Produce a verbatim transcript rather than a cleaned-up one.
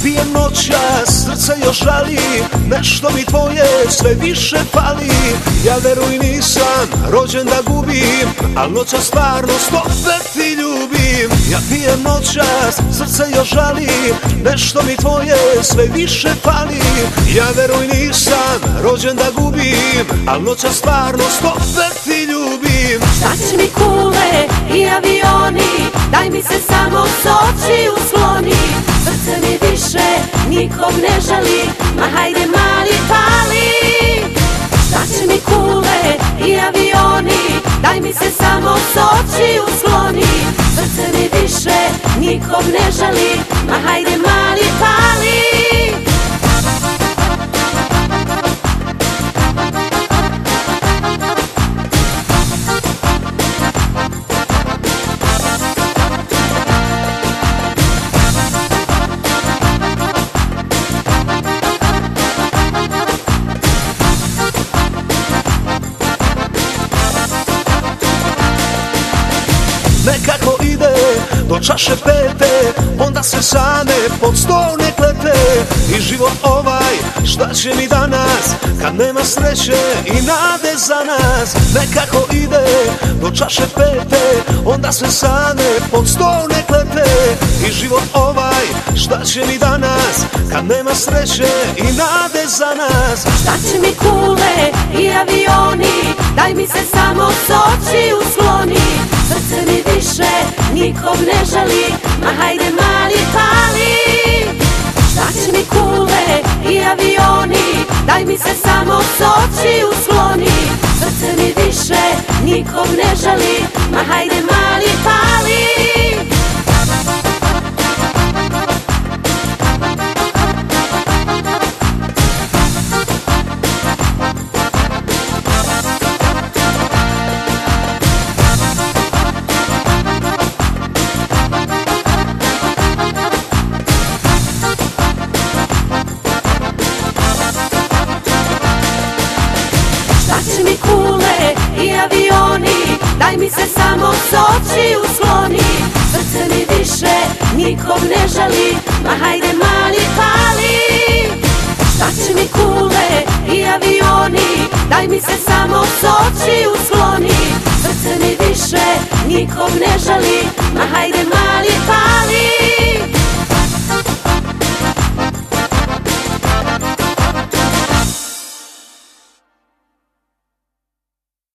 pijem noćas, srce još žali, nešto mi tvoje sve više fali. Ja veruj nisam rođen da gubim, al noćas stvarno opet ti ljubim. Ja pijem noćas, srce još žali, nešto mi tvoje sve više fali. Ja veruj nisam rođen da gubim, al noćas stvarno opet ti ljubim. Šta će mi kule i avioni, daj mi se samo s očiju skloni. Srce mi više nikog ne žali, ma hajde mali pali. Šta će mi kule i avioni, daj mi se samo s očiju skloni. Srce mi više nikog ne žali, ma hajde mali pali. Nekako ide do čaše pete, onda se same pod sto ne klete. I život ovaj, šta će mi danas, kad nema sreće i nade za nas. Nekako ide do čaše pete, onda se same pod sto ne klete. I život ovaj, šta će mi danas, kad nema sreće i nade za nas. Šta će mi kule i avioni, daj mi se samo s očiju skloni. Srce mi više nikog ne žali, ma hajde mali pali. Šta će mi kule i avioni, daj mi se samo s očiju skloni. Srce mi više nikog ne žali, ma hajde mali pali. Kule i avioni, daj mi se samo s očiju skloni. Srce mi više nikog ne žali, ma hajde mali pali. Šta će mi kule i avioni, daj mi se samo s očiju skloni. Srce mi više nikog ne žali, ma hajde mali pali.